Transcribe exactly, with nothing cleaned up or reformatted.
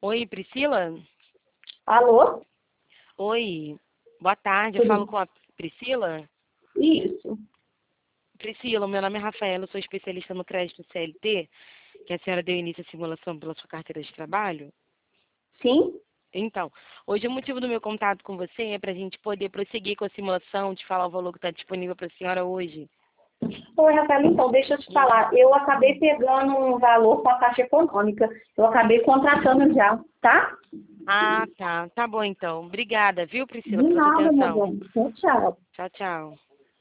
Oi, Priscila? Alô? Oi, boa tarde. Eu falo com a Priscila? Isso. Priscila, meu nome é Rafaela, eu sou especialista no crédito C L T, que a senhora deu início à simulação pela sua carteira de trabalho. Sim? Então, hoje o motivo do meu contato com você é para a gente poder prosseguir com a simulação, te falar o valor que está disponível para a senhora hoje. Oi, Rafaela, então, deixa eu te falar. Eu acabei pegando um valor com a Caixa Econômica. Eu acabei contratando já, tá? Ah, tá. Tá bom, então. Obrigada, viu, Priscila, De pela sua nada, meu atenção. bem. Tchau, tchau. Tchau, tchau.